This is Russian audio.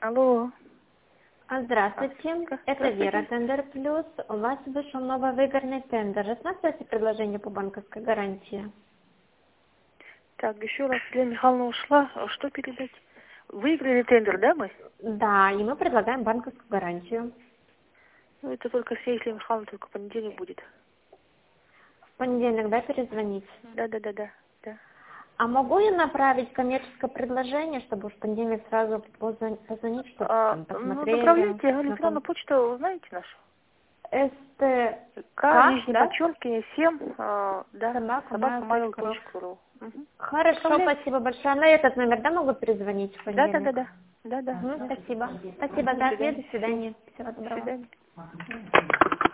Алло. Здравствуйте, это Вера, Тендер Плюс. У вас вышел новый выигранный тендер. Рассматриваете предложение по банковской гарантии? Так, еще раз, Елена Михайловна ушла. Что передать? Выиграли тендер, да, мы? Да, и мы предлагаем банковскую гарантию. Ну, это только с Еленой Михайловной, только в понедельник будет. В понедельник, да, перезвонить? Да. А могу я направить коммерческое предложение, чтобы в понедельник сразу позвонить, чтобы там Ну, посмотрели? направляйте электронную почту, вы знаете нашу? СТК, нижнее да? подчеркивание, 7, да, собака.mail.ru. mail.ru. Хорошо, спасибо большое. На этот номер, да, могу перезвонить в понедельник? Да. Спасибо. Спасибо за ответ. До свидания. Всего До доброго. свидания.